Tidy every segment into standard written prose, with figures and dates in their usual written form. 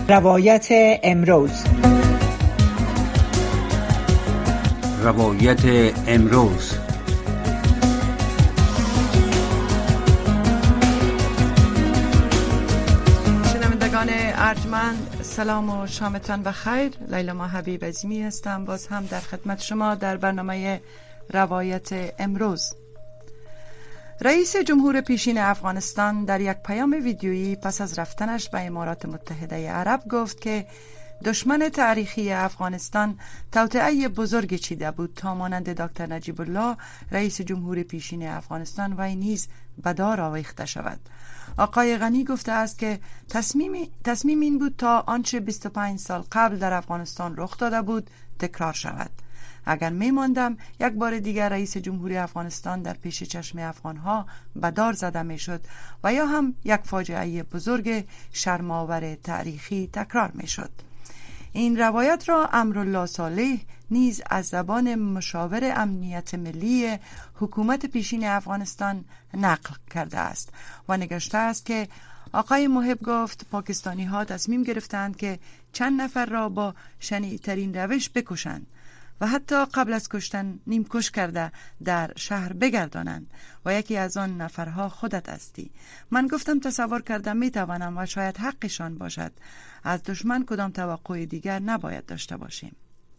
روایت امروز. روایت امروز. شنوندگان ارجمند، سلام و شامتان بخیر. لیلا حبیب عظیمی هستم، باز هم در خدمت شما در برنامه روایت امروز. رئیس جمهور پیشین افغانستان در یک پیام ویدیویی پس از رفتنش به امارات متحده عرب گفت که دشمن تاریخی افغانستان توطئه بزرگی چیده بود تا مانند دکتر نجیب الله رئیس جمهور پیشین افغانستان وی نیز به دار آویخته شود. آقای غنی گفته است که تصمیم این بود تا آنچه 25 سال قبل در افغانستان رخ داده بود تکرار شود. اگر می‌ماندم یک بار دیگر رئیس جمهوری افغانستان در پیش چشم افغانها به دار زده میشد و یا هم یک فاجعه بزرگ شرم‌آور تاریخی تکرار میشد. این روایت را امرالله صالح نیز از زبان مشاور امنیت ملی حکومت پیشین افغانستان نقل کرده است و نگاشته است که آقای محب گفت پاکستانی ها تصمیم گرفتند که چند نفر را با شنیع‌ترین روش بکشند و حتی قبل از کشتن نیمکش کرده در شهر بگردانند و یکی از آن نفرها خودت هستی. من گفتم تصور کردم میتوانم و شاید حقشان باشد. از دشمن کدام توقع دیگر نباید داشته باشیم.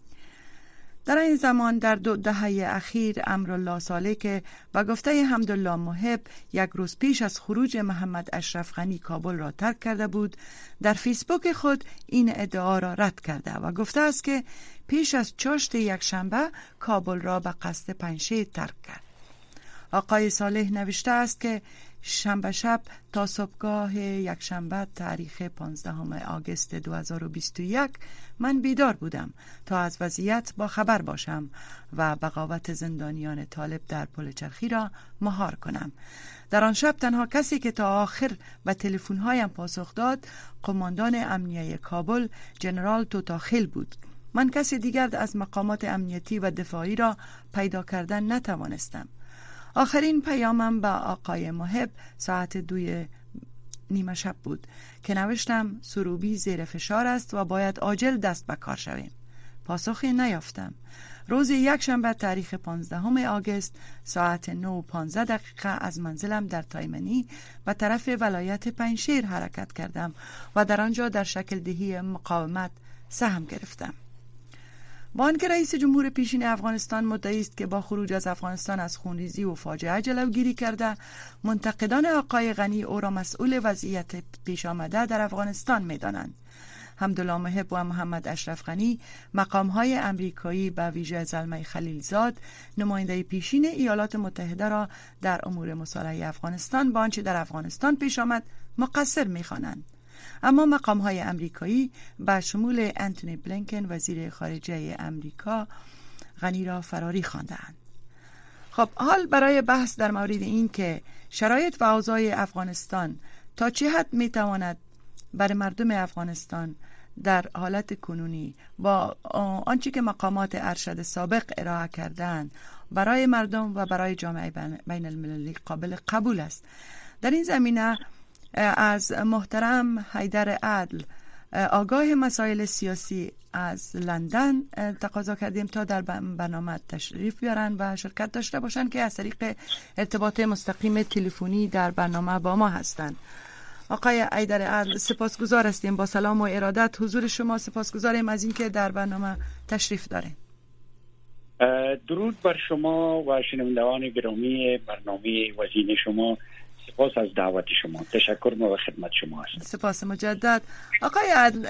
در این زمان در 2 دهه اخیر امرالله صالح که به گفته حمدالله محب یک روز پیش از خروج محمد اشرف غنی کابل را ترک کرده بود، در فیسبوک خود این ادعا را رد کرده و گفته است که پیش از چاشت یک شنبه کابل را به قصد پنجشیر ترک کرد. آقای صالح نوشته است که شنبه شب تا صبحگاه یک شنبه تاریخ 15 آگوست 2021 من بیدار بودم تا از وضعیت با خبر باشم و بغاوت زندانیان طالب در پل چرخی را مهار کنم. در آن شب تنها کسی که تا آخر به تلفن‌هایم پاسخ داد قماندان امنیه کابل جنرال توتاخیل بود. من کسی دیگر از مقامات امنیتی و دفاعی را پیدا کردن نتوانستم. آخرین پیامم با آقای محب ساعت 2:30 شب بود که نوشتم سروبی زیر فشار است و باید عاجل دست به کار شویم. پاسخی نیافتم. روز یک شنبه تاریخ 15 آگوست ساعت 9:15 از منزلم در تایمنی به طرف ولایت پنجشیر حرکت کردم و در آنجا در شکل دهی مقاومت سهم گرفتم. با آنکه رئیس جمهور پیشین افغانستان مدعی است که با خروج از افغانستان از خونریزی و فاجعه جلوگیری کرده، منتقدان آقای غنی او را مسئول وضعیت پیش آمده در افغانستان می‌دانند. حمدالله محب و محمد اشرف غنی مقام‌های امریکایی به ویژه زلمه خلیلزاد نماینده پیشین ایالات متحده را در امور مصالحه افغانستان با آنچه در افغانستان پیش آمد مقصر می‌خوانند. اما مقام‌های امریکایی به شمول انتونی بلینکن وزیر خارجه امریکا غنی را فراری خواندند. خب حال برای بحث در مورد این که شرایط و اوضاع افغانستان تا چه حد میتواند برای مردم افغانستان در حالت کنونی با آنچه که مقامات ارشد سابق ارائه کردند برای مردم و برای جامعه بین المللی قابل قبول است، در این زمینه از محترم حیدر عدل آگاه مسائل سیاسی از لندن تقاضا کردیم تا در برنامه تشریف بیارن و شرکت داشته باشند که از طریق ارتباط مستقیم تلفنی در برنامه با ما هستند. آقای حیدر عدل سپاسگزار هستیم. با سلام و ارادت حضور شما سپاسگزاریم از اینکه در برنامه تشریف دارین. درود بر شما و شنوندگان گرامی برنامه وزین شما. سپاس از دعوت شما. تشکر و خدمت شما هستم. سپاس مجدد. آقای عدل،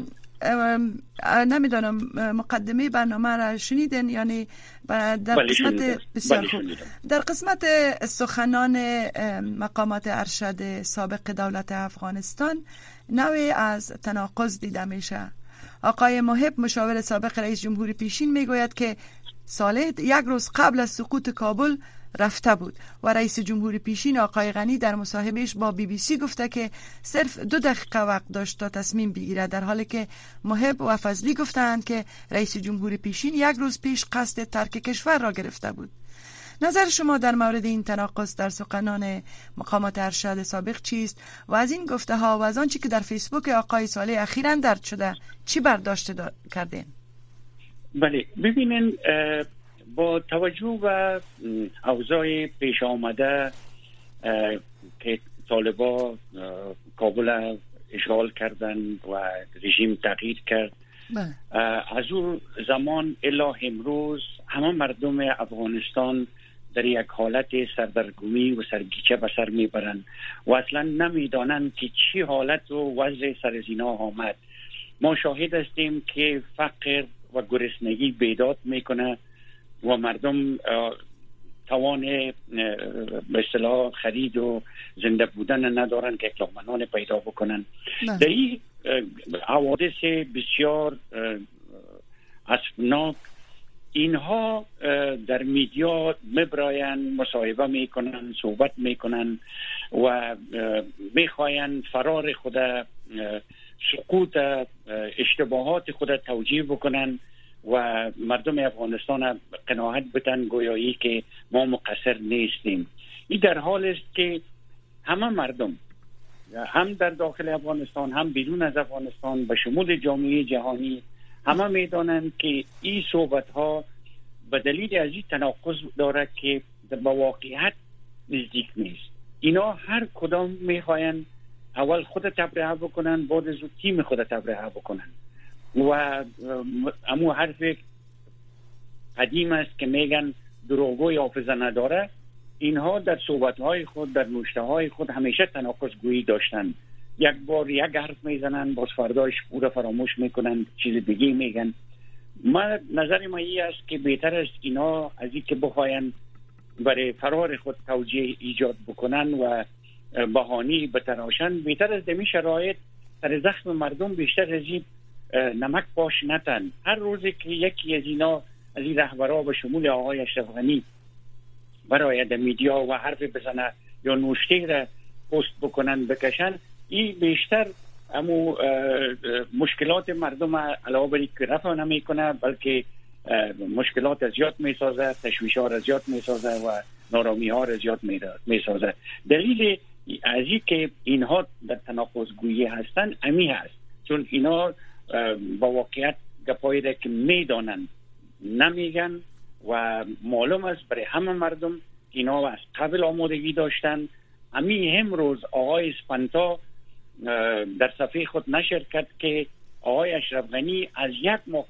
نمیدانم مقدمه برنامه را شنیدن؟ یعنی در قسمت بسیار خوب در قسمت سخنان مقامات ارشد سابق دولت افغانستان نوعی از تناقض دیده میشه. آقای محب مشاور سابق رئیس جمهور پیشین میگوید که صالح یک روز قبل از سقوط کابل رفته بود و رئیس جمهور پیشین آقای غنی در مصاحبهش با BBC گفته که صرف 2 دقیقه وقت داشت تا تصمیم بگیره، در حالی که محب و فضلی گفتند که رئیس جمهور پیشین یک روز پیش قصد ترک کشور را گرفته بود. نظر شما در مورد این تناقض در سخنان مقامات ارشد سابق چیست و از این گفته ها و از آنچه که در فیسبوک آقای صالح اخیراً درج شده چی برداشت کردین؟ بله، ببینین با توجه به اوضاع پیش آمده که طالبا کابل اشغال کردن و رژیم تغییر کرد، از اون زمان الی امروز همه مردم افغانستان در یک حالت سردرگمی و سرگیچه به سر میبرند و اصلا نمیدانند که چی حالت و وضع سرزینا آمد. ما شاهد هستیم که فقر و گرسنگی بیداد میکنه و مردم توان به اصطلاح خرید و زنده بودن ندارن که اقلامنان پیدا بکنن. در این حوادث بسیار اسفناک اینها در میدیا میبراین، مصاحبه میکنن، صحبت میکنن و میخواین فرار خود، سقوط اشتباهات خود توجیه بکنن و مردم افغانستان قناعت بتن گویایی که ما مقصر نیستیم. این در حال است که همه مردم هم در داخل افغانستان هم بیرون از افغانستان به شمول جامعه جهانی همه میدانند که این صحبت ها به دلیل از این تناقض داره که به واقعیت نزدیک نیست. اینا هر کدام میخواین اول خود تبرئه بکنن، بعد از تیم خود تبرئه بکنن و امو حرف قدیم است که میگن دروغگوی حافظه نداره. اینها در صحبت‌های خود، در نوشته‌های خود همیشه تناقض گویی داشتن. یک بار یک حرف میزنن، باز فرداش پورا فراموش میکنن، چیز دیگه میگن. نظر ما این است که بهتر است اینا از این که بخواین برای فرار خود توجیه ایجاد بکنن و بهانه‌ای بتراشن، بهتر است دمی شرایط سر زخم مردم بیشتر از این نمک پاش نتن. هر روزی که یکی از اینا از این رهبرها به شمول آقای اشرف غنی برای در میدیا و حرف بزنه یا نوشته را پست بکنن بکشن، این بیشتر امو مشکلات مردم علاوه بر که رفع نمیکنه بلکه مشکلات از زیاد میسازه، تشویش ها را زیاد میسازه و نارامی ها را زیاد میسازه. دلیل از این که اینها در تناقض گویی هستن امی هست، چون اینا با واقعیت گپایی را که میدانن نمیگن و معلوم است برای همه مردم اینا از قبل آمادگی داشتن. امی امروز آقای اسپانتا در صفحه خود نشر کرد که آقای اشرف غنی از یک ماه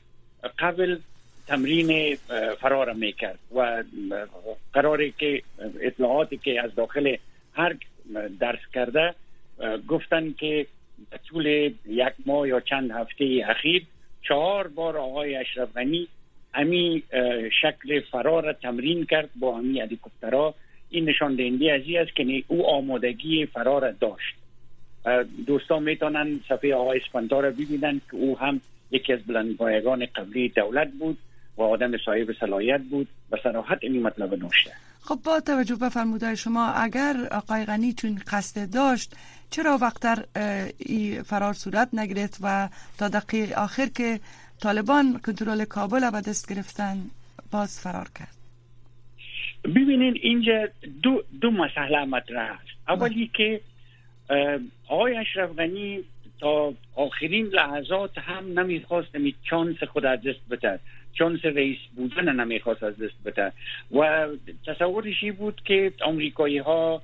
قبل تمرین فرار میکرد و قراره که اطلاعاتی که از داخل هر درس کرده گفتن که طول یک ماه یا چند هفته اخیر 4 بار آقای اشرف غنی امی شکل فرار تمرین کرد با امی هلیکوپترها. این نشان دهنده از این است که او آمادگی فرار داشت. دوستان میتونن صفحه آقای اسپانتا را ببینن که او هم یکی از بلندپایگان قبلی دولت بود و آدم صاحب صلاحیت بود و صراحت این مطلب نوشته. خب با توجه به فرمودهای شما، اگر آقای غنی چون قصد داشت چرا وقتر فرار صورت نگرفت و تا دقیقه آخر که طالبان کنترل کابل به دست گرفتن باز فرار کرد؟ ببینین اینجا دو مسئله مطرح است. اولی که آقای اشرف غنی تا آخرین لحظات هم نمیخواست چانس خود از دست بده، چانس رئیس بودن نمیخواست از دست بده و تصورشی بود که آمریکایی ها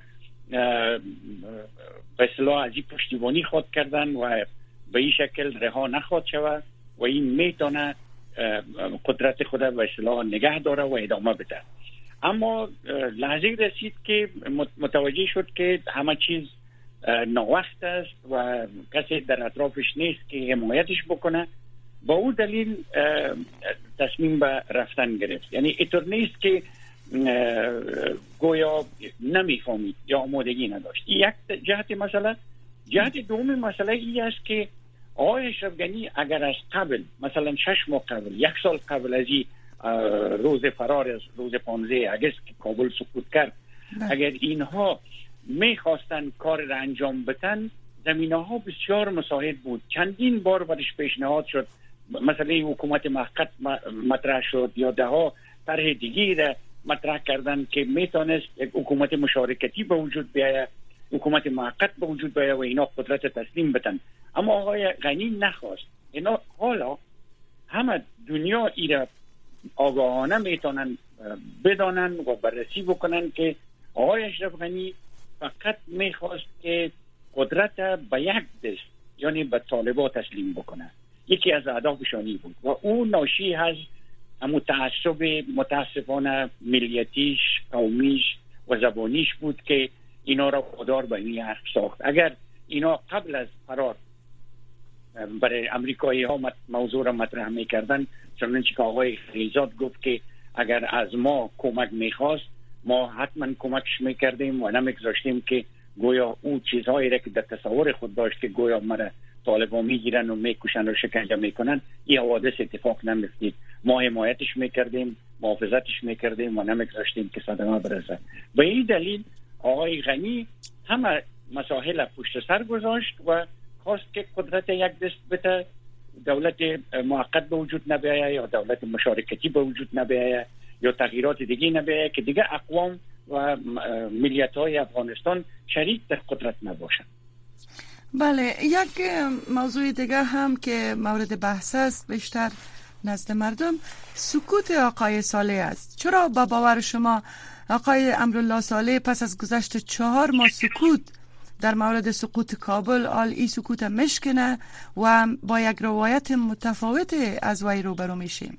به اصطلاح از این پشتیبانی خود کردن و به این شکل رها نخواد شود و این میتونه قدرت خود به اصطلاح نگه داره و ادامه بده. اما لحظه رسید که متوجه شد که همه چیز ناوقت است و کسی در اطرافش نیست که حمایتش بکنه. با او دلیل تصمیم به رفتن گرفت. یعنی اینطور نیست که گویا نمیفهمید یا آمادگی نداشت. یک جهت مسئله. جهت دوم مسئله این است که آقای اشرف غنی اگر از قبل مثلا 6 ماه قبل، 1 سال قبل از این روز فرار، از روز 15 اگست که کابل سقوط کرد، اگر اینها میخواستن کار را انجام بدن، زمینه ها بسیار مساعد بود. چندین بار برش پیشنهاد شد، مثلا حکومت موقت مطرح شد یا ده ها طرح دیگه را مطرح کردن که میتونست یک حکومت مشارکتی به وجود بیاید، حکومت موقت به وجود بیاید و اینا قدرت تسلیم بدن. اما آقای غنی نخواست. اینا حالا همه دنیا ایره آگاهانه میتونن بدانن و بررسی بکنن که آقای اشرف غنی فقط میخواست که قدرت به یک دست، یعنی به طالبان تسلیم بکنه. یکی از اهدافشانی بود و اون ناشی از تعصب متاسفانه ملیتیش، قومیش و زبانیش بود که اینا را وادار به این حرف ساخت. اگر اینا قبل از فرار برای امریکایی ها موضوع را مطرح میکردن، چنانچه که آقای خلیزاد گفت که اگر از ما کمک میخواست ما حتما کمکش میکردیم و نمیگذاشتیم که گویا او چیزهایی را که در تصور خود داشت که گویا مرا طالبان میگیرن و میکشن و شکنجه میکنن، این حوادث اتفاق نمیفتید. ما حمایتش میکردیم، محافظتش میکردیم و نمیگذاشتیم که صدمه برسه. به این دلیل آقای غنی همه مسائل پشت سر گذاشت و خواست که قدرت یک دست بده، دولت موقت به وجود نبیاید یا دولت مشارکتی به وجود نبیاید یا تغییرات دیگه نبیاید که دیگه اقوام و ملیت‌های افغانستان شریک در قدرت نباشند. بله، یک موضوع دیگه هم که مورد بحث است بیشتر نزد مردم، سکوت آقای صالح است. چرا با باور شما آقای امرالله صالح پس از گذشت 4 ماه سکوت در مورد سقوط کابل این سکوت مشکنه و با یک روایت متفاوت از وی روبرو میشیم؟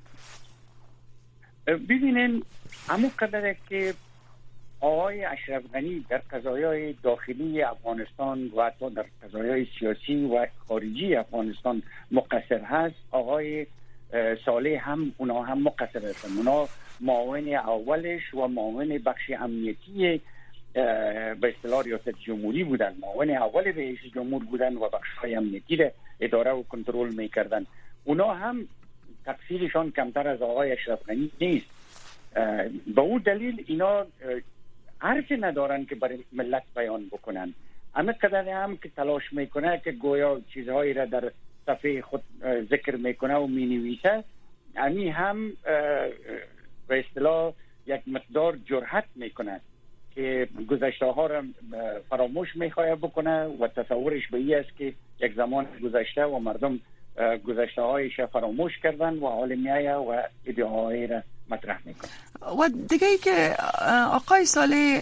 ببینین همون قدره که آقای اشرف غنی در قضایای داخلی افغانستان و حتی در قضایای سیاسی و خارجی افغانستان مقصر هست، آقای صالح هم اونا هم مقصر هستن. اونا معاون اولش و معاون بخش امنیتی به اصطلاح ریاست جمهوری بودن، معاون اول رئیس جمهور بودن و بخش‌های امنیتی را اداره و کنترل می‌کردن. اونا هم تقصیرشان کمتر از آقای اشرف غنی نیست. به اون دلیل اینا حرفی ندارن که برای ملت بیان بکنن. همه قدر هم که تلاش میکنه که گویا چیزهایی را در صفحه خود ذکر میکنه و مینویسه، یعنی هم به اصطلاح یک مقدار جرأت میکنه که گذشته ها را فراموش میخواد بکنه و تصورش به این است که یک زمان گذشته و مردم گذشته هایش فراموش کردن و حال میایه و ادعاهایی را مطرح میکنه. و دیگه ای که آقای صالح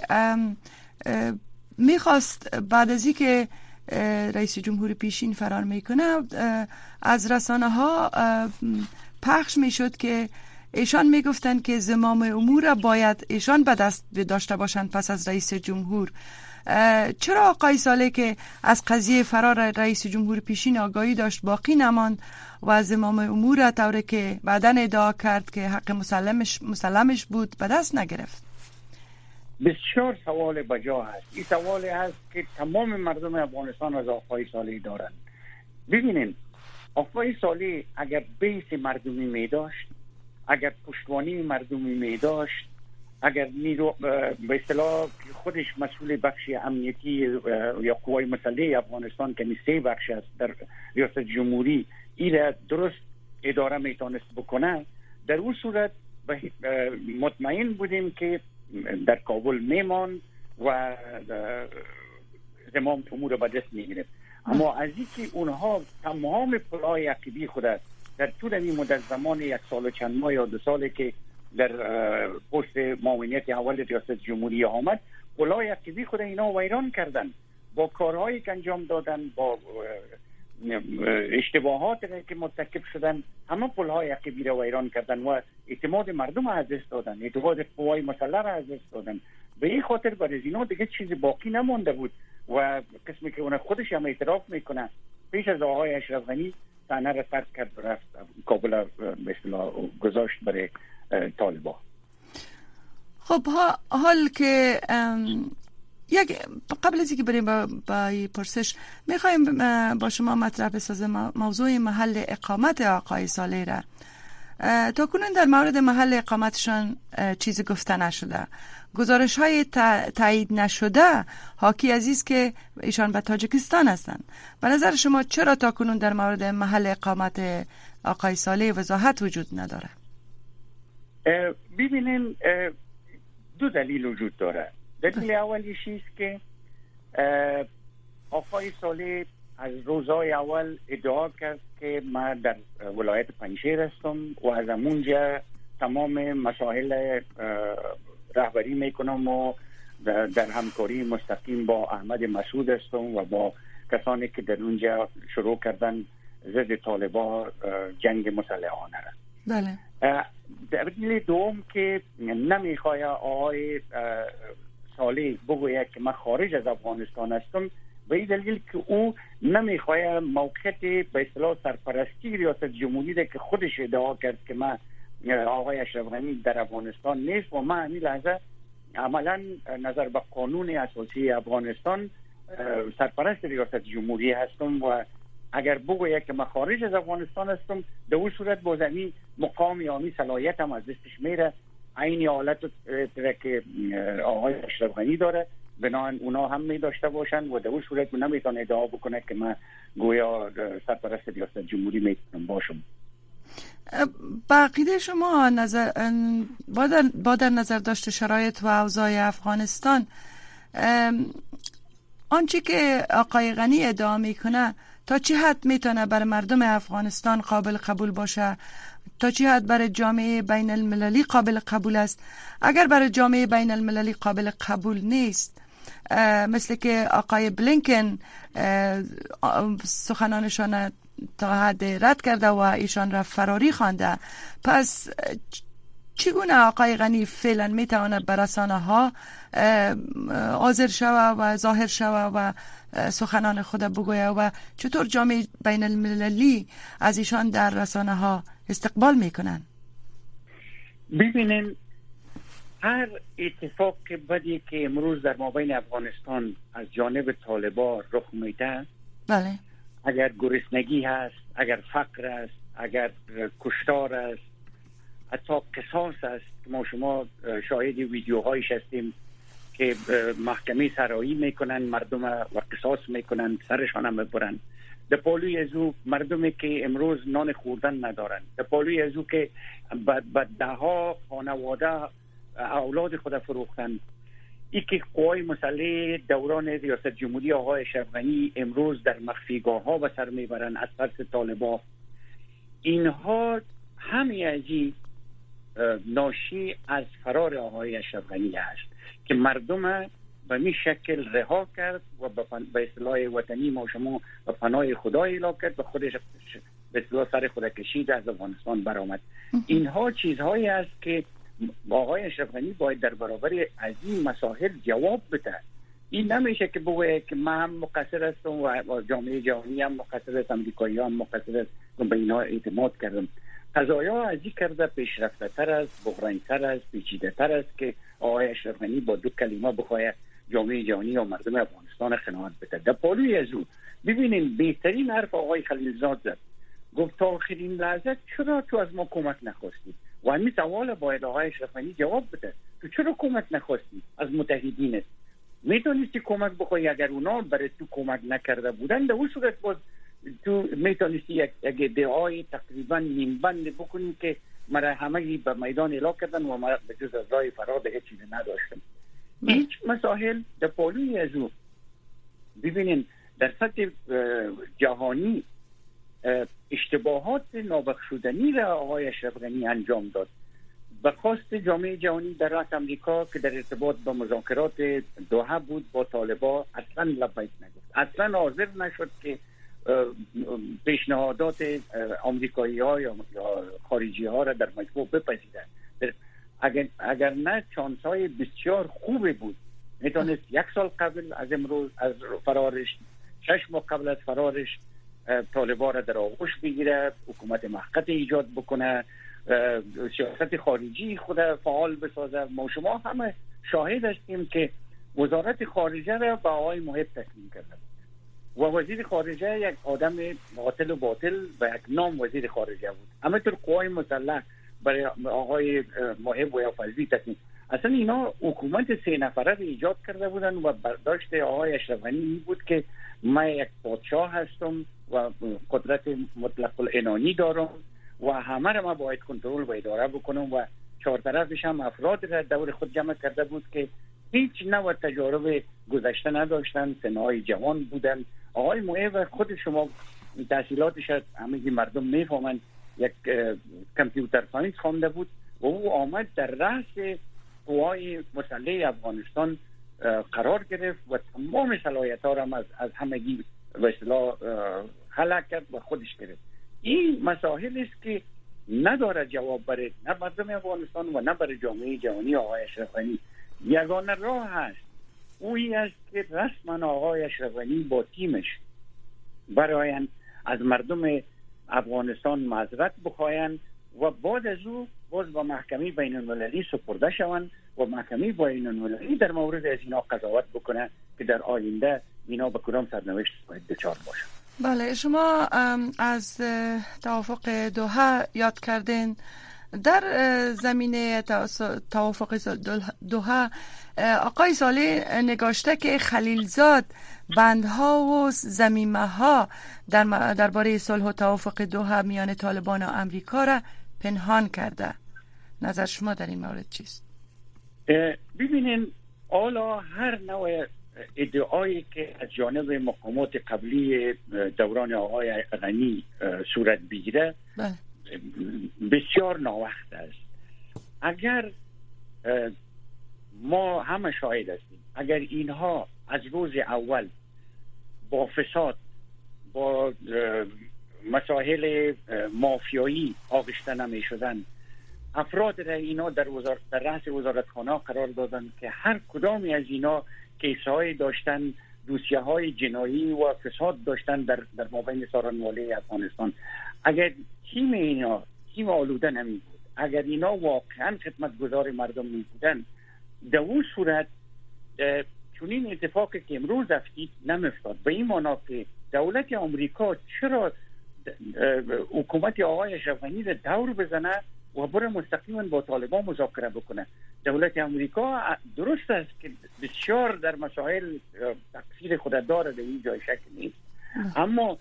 میخواست بعد از اینکه رئیس جمهور پیشین فرار میکنه از رسانه ها پخش میشد که ایشان میگفتن که زمام امور باید ایشان به دست داشته باشند پس از رئیس جمهور. چرا آقای صالح که از قضیه فرار رئیس جمهور پیشین آگاهی داشت باقی نماند و زمام امور طوری که بعداً ادعا کرد که حق مسلمش بود به دست نگرفت؟ بسیار سوال بجا هست. این سوالی هست که تمام مردم افغانستان از آقای صالح دارند. ببینین آقای صالح اگر بیس مردمی می داشت، اگر پشتوانی مردمی می داشت، اگر نیرو به اصطلاح خودش مسئول بخش امنیتی یا قوای مسلحه افغانستان که 3 بخش است در ریاست جمهوری این درست اداره میتونست بکنه، در اون صورت مطمئن بودیم که در کابل میمان و زمام امور به دست میگیره. اما از اینکه اونها تمام پلای عقیدی خود در طول این مدت زمان 1 سال و چند ماه یا 2 ساله که در پست معاونیت اول ریاست جمهوری آمد، پلای عقیدی خود اینا ویران کردن با کارهایی که انجام دادن، با اشتباهات که مرتکب شدن، همه پلهای عقیدی را ویران کردن و اعتماد مردم را از دست دادن، اعتماد قوای مسلح را از دست دادن. به این خاطر برای اینا دیگه چیزی باقی نمونده بود و قسمی که اون خودش هم اعتراف میکنه پیش از آقای اشرف غنی صحنه را ترک کرد و رفت کابل به اصطلاح گذاشت برای طالبان. خب حال که قبل از اینکه بریم با پرسش میخوایم با شما مطرح بسازیم موضوع محل اقامت آقای صالح را. تا کنون در مورد محل اقامتشان چیزی گفته نشده. گزارش های تایید نشده حاکی از است که ایشان به تاجیکستان هستند. به نظر شما چرا تا کنون در مورد محل اقامت آقای صالح وضاحت وجود نداره؟ ببینین دو دلیل وجود داره. دلیل اولیش است که آقای صالح از روزهای اول ادعا کرد که من در ولایت پنجشیر هستم و از اونجا تمام مسائل رهبری میکنم و در همکاری مستقیم با احمد مسعود هستم و با کسانی که در اونجا شروع کردن ضد طالبان جنگ مسلحانه را. بله. دلیل دوم که نمیخواد آقای صالح بگوید که من خارج از افغانستان هستم، به این دلیل که او نمیخواد موقعیت به اصطلاح سرپرستی ریاست جمهوری که خودش ادعا کرد که من آقای اشرف غنی در افغانستان نیست و من این لحظه عملا نظر به قانون اساسی افغانستان سرپرست ریاست جمهوری هستم و اگر بگوید که من خارج از افغانستان هستم در اون صورت با زمین مقام یامی صلاحیت هم از دستش میره. این حالت که آقای اشرف غنی داره بنابراین اونا هم می داشته باشن و در اون صورت نمیتونه ادعا بکنه که من گویا سرپرست ریاست جمهوری میتونم باشم. با عقیده شما با در نظر داشت شرایط و اوضاع افغانستان، آنچه که آقای غنی ادعا میکنه تا چه حد میتونه برای مردم افغانستان قابل قبول باشه؟ تا چه حد برای جامعه بین المللی قابل قبول است؟ اگر برای جامعه بین المللی قابل قبول نیست، مثل که آقای بلینکن سخنانشان تا حد رد کرده و ایشان را فراری خوانده، پس چگونه آقای غنی فعلا میتواند بر رسانه ها حاضر شوه و ظاهر شوه و سخنان خود بگوید و چطور جامعه بین المللی از ایشان در رسانه ها استقبال میکنن؟ ببینین، هر اتفاق بدی که امروز در مابین افغانستان از جانب طالبان رخ میده، بله، اگر گرسنگی هست، اگر فقر است، اگر کشتار است، حتی قصاص است که ما شما شاهد ویدیوهایش هستیم که محکمه سرایی میکنن مردم و قصاص میکنن، سرشان هم میبرن. در پالوی از او مردمی که امروز نان خوردن ندارن، در پالوی از او که به ده ها خانواده اولاد خود فروختن، ای که قوای مسلح دوران ریاست جمهوری آقای اشرف غنی امروز در مخفیگاه ها به سر میبرن از ترس طالبان، اینها همه ازی ناشی از فرار آقای اشرف غنی است که مردم به می شکل رها کرد و به اصطلاح وطنی ما شما به پناه خدا اعلام کرد و خودش به اصطلاح سر خود کشید از افغانستان برآمد. اینها چیزهایی است که آقای اشرف غنی باید در برابر از این مسائل جواب بده. این نمیشه که بگه که من هم مقصر هستم و جامعه جهانی هم مقصر است، امریکایی هم مقصر است، به اینا اعتماد کردم. قضایا ازی کرده پیشرفته تر است، بحرانی تر است، پیچیده تر است که آقای اشرف غنی با دو کلمه بخواه جامعه جهانی و مردم افغانستان خدمت بده. در پالوی از او ببینین بهترین حرف آقای خلیلزاد زد، گفت تا آخرین لحظه چرا تو از ما کمک نخواستی؟ و همین سوال باید آقای اشرف غنی جواب بده. تو چرا کمک نخواستی از متحدینت؟ میتونستی کمک بخوای؟ اگر اونا برای تو کمک نکرده بودن در اون صورت باز تو میتونستی یک ادعای تقریبا نیمبند بکنی که مرا همه به میدان اعلام کردن و مرا به جز از راه فرار به هیچ چیزی نداشتم. هیچ مسائل در پالوی از او ببینین در سطح جهانی اشتباهات نابخشودنی را آقای اشرف غنی انجام داد. به خواست جامعه جهانی در رأس امریکا که در ارتباط با مذاکرات دوحه بود با طالبان اصلا لبیک نگفت، اصلا حاضر نشد که پیشنهادات آمریکایی ها یا خارجی ها را در مجموع بپذیرند. اگر نه چانس های بسیار خوبی بود، میتونست 1 سال قبل از امروز از فرارش، 6 ماه قبل از فرارش طالبان را در آغوش بگیره، حکومت موقت ایجاد بکنه، سیاست خارجی خود فعال بسازه. ما شما همه شاهد هستیم که وزارت خارجه را به آقای محب تسلیم کرده و وزیر خارجه یک آدم قاتل و باطل و یک نام وزیر خارجه بود. همینطور قوای مسلح برای آقای محب و یا فضلی تسلیم. اصلا اینا حکومت 3 نفره را ایجاد کرده بودن و برداشت آقای اشرف غنی بود که من یک پادشاه هستم و قدرت مطلق العنانی دارم و همه را ما باید کنترل و اداره بکنم و چهارطرفش هم افراد را دور خود جمع کرده بود که هیچ نوع تجارب گذشته نداشتن، سنهای جوان بودن. آقای معیب خود شما تحصیلاتش از همه مردم میفهمند، یک کامپیوتر ساینس خوانده بود و او آمد در رأس قوای مسلح افغانستان قرار گرفت و تمام صلاحیت‌ها را از همگی به اصطلاح خلق کرد و خودش گرفت. این مسائل است که نداره جواب برای نه مردم افغانستان و نه برای جامعه جهانی. آقای اشرف غنی یگانه راه هست، اویی است که رسما آقای اشرف غنی با تیمش براین از مردم افغانستان معذرت بخواین و بعد از او باز با محکمه بین المللی سپرده شوند و محکمه بین المللی در مورد از اینا قضاوت بکنه که در آینده اینا به کدام سرنوشت باید دچار باشن. بله، شما از توافق دوحه یاد کردین. در زمینه توافق دوحه آقای صالح نگاشته که خلیلزاد بندها و ضمیمه ها درباره صلح و توافق دوحه میان طالبان و امریکا را پنهان کرده. نظر شما در این مورد چیست؟ ببینین، حالا هر نوع ادعایی که از جانب مقامات قبلی دوران آقای غنی صورت بگیره بسیار ناوقت است. اگر ما همه شاهد هستیم، اگر اینها از روز اول با فساد، با مسائل مافیایی آغشته نمی شدن، افراد را اینا در رأس وزارتخانه قرار دادن که هر کدامی از اینا کیس‌های داشتن، دوسیه‌های جنایی و فساد داشتن در مابین سارنواله افغانستان. اگر تیم آلوده نمی بود، اگر اینا واقعا خدمتگزار مردم می بودن، در اون صورت چنین اتفاقی که امروز افتید نمیفتاد. به این معنا که دولت آمریکا چرا حکومت آقای اشرف غنی را دور بزنه و بره مستقیما با طالبان مذاکره بکنه؟ دولت آمریکا درست است که بسیار در مسائل تقصیر خود داره، در این جای شک نیست، اما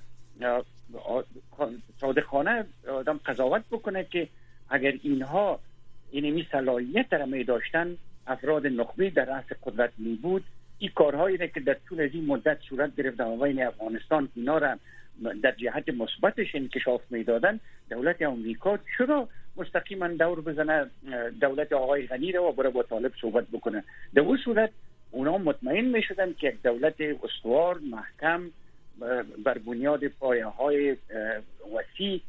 صادقانه آدم قضاوت بکنه که اگر اینها اینمی صلاحیت را می داشتن، افراد نخبه در رأس قدرت می بود، این کارهایی را که در طول از این مدت صورت گرفت در مابین افغانستان اینا را در جهت مثبتش انکشاف میدادن، دولت آمریکا چرا مستقیما دور بزنه دولت آقای غنی را و بره با طالب صحبت بکنه؟ در اون صورت اونا مطمئن میشدن که یک دولت استوار، محکم، بر بنیاد پایه‌های وسیع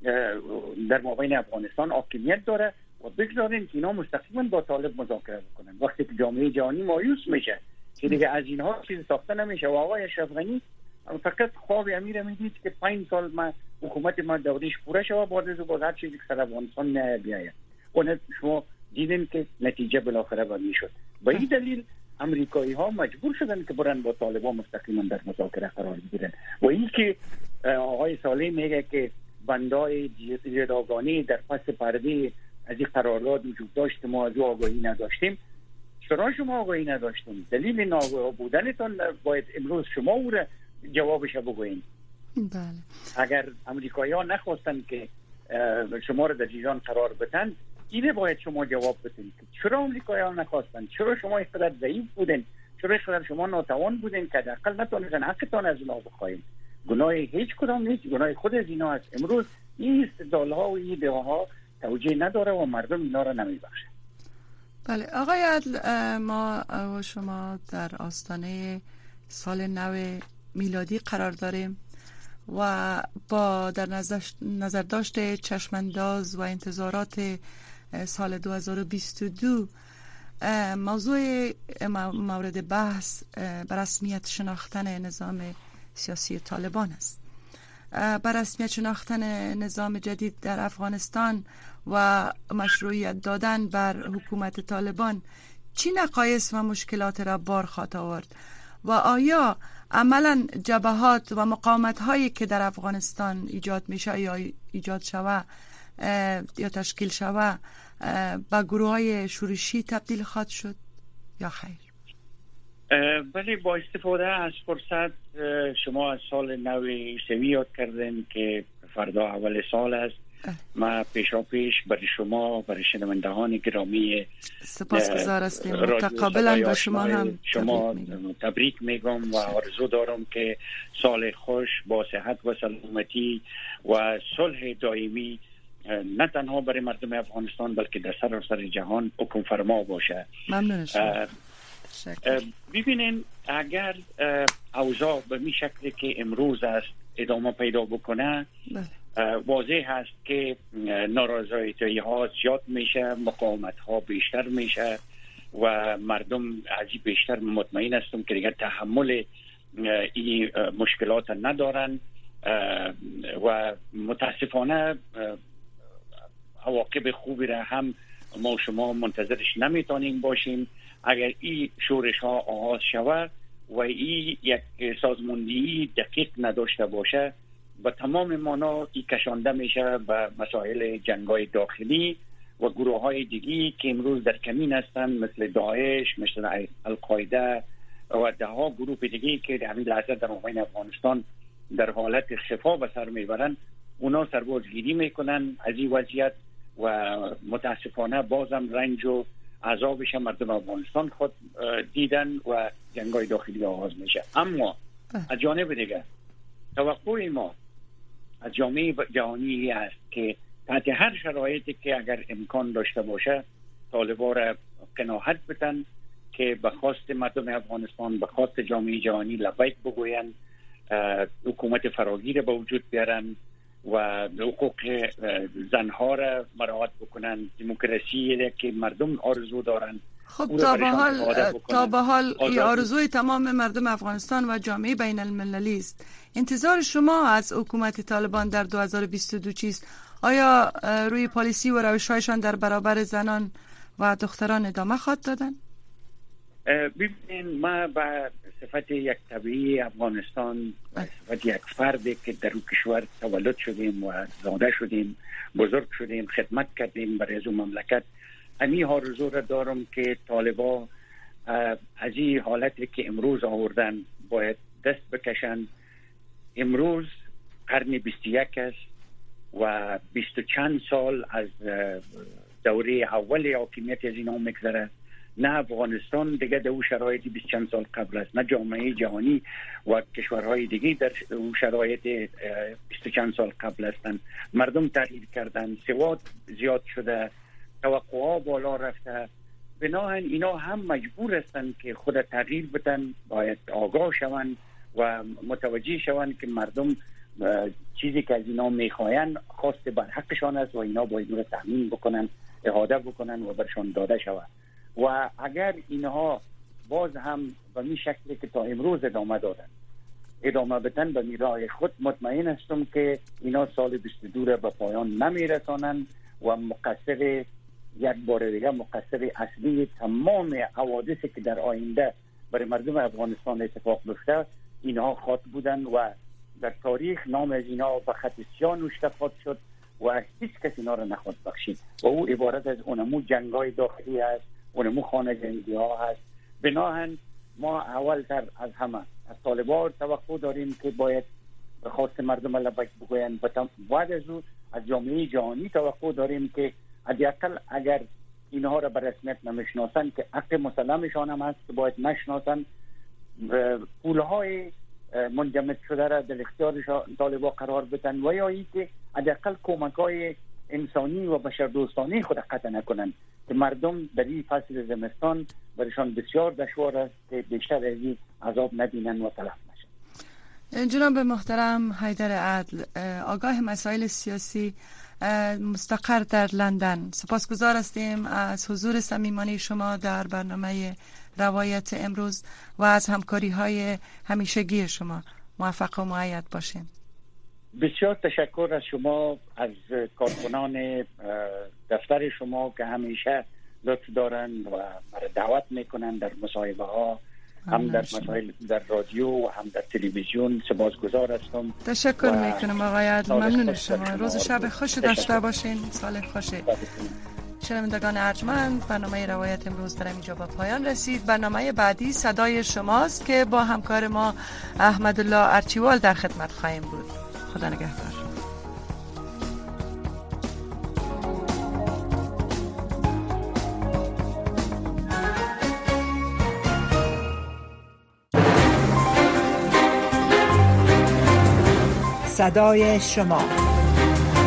در مابین افغانستان حاکمیت داره و بگذارن که اینا مستقیما با طالب مذاکره بکنن. وقتی که جامعه جهانی مایوس میشه که دیگه از اینها چیز ساخته نمیشه و آقای اشرف غنی فقط خواب امیر میدید که 5 سال حکومت ما دوریش پوره شده، بعد از باز هر چیزی که سر افغانستان بیاید. اون شما دیدین که نتیجه بالاخره بمی شد. به این دلیل امریکایی ها مجبور شدن که برن با طالبان مستقیما در مذاکره قرار بگیرن. و این که آقای صالح میگه که بندای جداگانه در پس پرده از این قرارداد وجود داشت، ما از آگاهی نداشتیم. چرا شما آگاهی نداشتیم؟ دلیل ناآگاه بودنتان باید امروز شما او را جوابش بگوین. بله. اگر امریکایی ها نخواستن که شما را در جیران قرار بدن، اینه باید شما جواب بدین. چرا امریکایی ها نخواستن؟ چرا شما اینقدر ضعیف بودین؟ چرا اینقدر شما ناتوان بودین که حداقل نتونستن حقتان از اونا بخواین؟ گناه هیچ کدام نیست، گناه خود از اینا است. امروز این استدلال‌ها و این ادعاها توجیه نداره و مردم اینا را نمیبخشن. بله آقای عدل، ما و شما در آستانه سال نو میلادی قرار داریم و با در نظر داشت چشمانداز و انتظارات سال 2022 موضوع مورد بحث بر رسمیت شناختن نظام سیاسی طالبان است. بر رسمیت شناختن نظام جدید در افغانستان و مشروعیت دادن بر حکومت طالبان چی نقایص و مشکلات را بار خواهد آورد و آیا عملا جبهات و مقاومت هایی که در افغانستان ایجاد میشه یا ایجاد شوه یا تشکیل شوه به گروه های شورشی تبدیل خواهد شد یا خیر؟ ولی با استفاده از فرصت شما از سال نو عیسوی یاد کردن که فردا اول سال است. ما پیشا پیش برای شما، برای شنوندگان گرامی سپاسگزار هستیم. متقابلا به شما هم تبریک میگم و آرزو دارم که سال خوش با صحت و سلامتی و صلح دائمی نه تنها برای مردم افغانستان بلکه در سراسر جهان حکم فرما باشه. ممنون شما. ببینین اگر اوضاع به می شکلی که امروز است ادامه پیدا بکنه، واضح هست که نارضایتی ها زیاد میشه، مقاومت ها بیشتر میشه و مردم ازی بیشتر مطمئن هستم که دیگر تحمل این مشکلات ندارن و متاسفانه عواقب خوبی را هم ما شما منتظرش نمیتونیم باشیم. اگر این شورش ها آغاز شود و این یک سازماندهی دقیق نداشته باشه، به تمام معنا این کشانده میشه به مسائل جنگ‌های داخلی و گروه‌های دیگی که امروز در کمین هستند، مثل داعش، مثل القاعده و ده‌ها گروه دیگی که در همین لحظه در مابین افغانستان در حالت خفا به سر میبرند. اونا سربازگیری میکنن از این وضعیت و متاسفانه بازم رنج و عذابش مردم افغانستان خود دیدن و جنگ‌های داخلی آغاز میشه. اما از جانب دیگر توقع ما از جامعه جهانی است که تحت هر شرایطی که اگر امکان داشته باشه طالبان را قناعت بدن که به خواست مردم افغانستان، به خواست جامعه جهانی لبیک بگوین، حکومت فراگیر به وجود بیارن و حقوق زنها را مراعات بکنن، دموکراسی که مردم آرزو دارن. خب تا به حال این آرزوی تمام مردم افغانستان و جامعه بین المللی است. انتظار شما از حکومت طالبان در 2022 چیست؟ آیا روی پالیسی و روش‌هایشان در برابر زنان و دختران ادامه خواهد دادن؟ ببینید، ما به صفت یک طبیعی افغانستان، به صفت یک فردی که در اون کشور تولد شدیم و زاده شدیم، بزرگ شدیم، خدمت کردیم برای از اون مملکت، همین آرزو را دارم که طالبان از این حالتی که امروز آوردن باید دست بکشند. امروز قرن 21 است و 20 چند سال از دوره اول حاکمیت از اینا میگذره. نه افغانستان دیگه در اون شرایطی 20 چند سال قبل است، نه جامعه جهانی و کشورهای دیگه در اون شرایط 20 چند سال قبل هستند. مردم تغییر کردن، سواد زیاد شده، توقعات بالا رفته. بنابراین اینا هم مجبور هستند که خود تغییر بدن، باید آگاه شوند و متوجه شوند که مردم چیزی که از اینا میخواین خواست بر حقشان است و اینا باید رو تامین بکنن، احاطه بکنن و برشان داده شود. و اگر اینها باز هم به این شکلی که تا امروز ادامه بدن به میرای خود، مطمئن هستم که اینا سال 22 را به پایان نمیرسانند و مقصر، یک بار دیگه مقصر اصلی تمام حوادثی که در آینده برای مردم افغانستان اتفاق بیفته اینها خواهد بودن و در تاریخ نام از اینا به خط سیاه نوشته خواهد شد و هیچ کس اینا را نخواهد بخشید. و او عبارت از اونمو جنگ‌های داخلی است، اونمو خانه جنگی ها هست. بناهن ما اولتر از همه از طالبان توقع داریم که باید به خواست مردم لبیک بگوین. بعد از او از جامعه جهانی توقع داریم که حداقل اگر اینها را به رسمیت نمیشناسن که حق مسلمشان هم هست که باید نشناسن، پولهای منجمد شده را در اختیار طالبان قرار بدن و یا ای که حداقل کمک‌های انسانی و بشردوستانه خود قطع نکنن که مردم در این فصل زمستان برشان بسیار دشوار است که بیشتر از این عذاب نبینن و تلف نشن. جناب محترم حیدر عدل، آگاه مسائل سیاسی مستقر در لندن، سپاسگزار هستیم از حضور صمیمانه شما در برنامه روایت امروز و از همکاری های همیشگی شما. موفق و مؤید باشین. بسیار تشکر از شما، از کارکنان دفتر شما که همیشه لطف دارن و مرا دعوت میکنن در مصاحبه ها، هم در مسائل در رادیو و هم در تلویزیون. سپاسگزار هستم. تشکر میکنم آقای عدل، ممنون شما. روز شب خوش داشته باشین، سال خوش. شنوندگان ارجمند، برنامه روایت امروز در اینجا به پایان رسید. برنامه بعدی صدای شماست که با همکار ما احمدالله ارچیوال در خدمت خواهیم بود. خدا نگهدار. صدای شما.